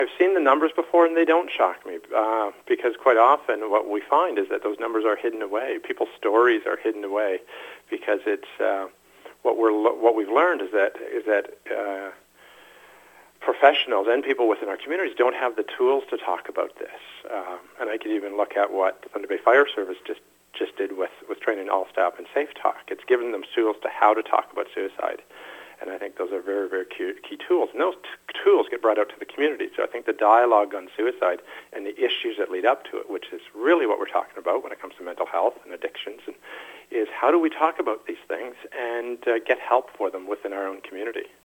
I've seen the numbers before, and they don't shock me because quite often what we find is that those numbers are hidden away. People's stories are hidden away because it's what we've learned is that professionals and people within our communities don't have the tools to talk about this. And I could even look at what the Thunder Bay Fire Service just did with training all staff in Safe Talk. It's given them tools to how to talk about suicide. And I think those are very, very key tools. And those tools get brought out to the community. So I think the dialogue on suicide and the issues that lead up to it, which is really what we're talking about when it comes to mental health and addictions, is how do we talk about these things and get help for them within our own community.